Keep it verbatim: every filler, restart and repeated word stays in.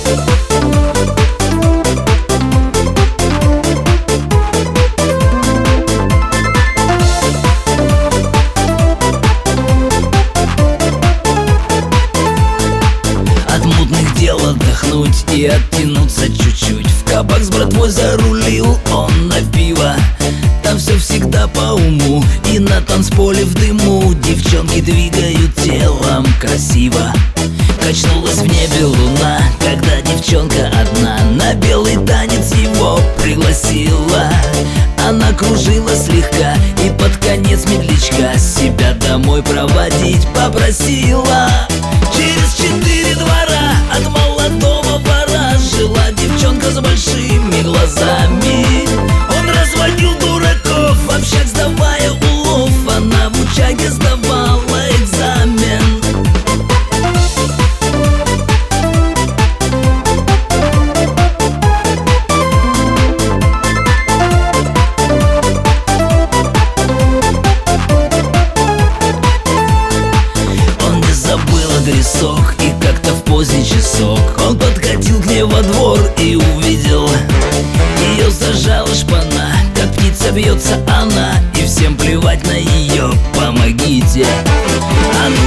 Дел отдохнуть и оттянуться чуть-чуть. В кабак с братвой зарулил он на пиво. Там все всегда по уму, и на танцполе в дыму девчонки двигают телом красиво. Качнулась в небе луна, когда девчонка одна на белый танец его пригласила. Она кружила слегка и под конец медлячка себя домой проводить попросила. Через четыре двора от молодого вора жила девчонка с большими глазами. Он разводил дураков, в общак сдавая улов. Она в учаге сдавала экзамен. Адресок, и как-то в поздний часок он подкатил к ней во двор и увидел ее зажала шпана, как птица бьется она, и всем плевать на ее, помогите. Она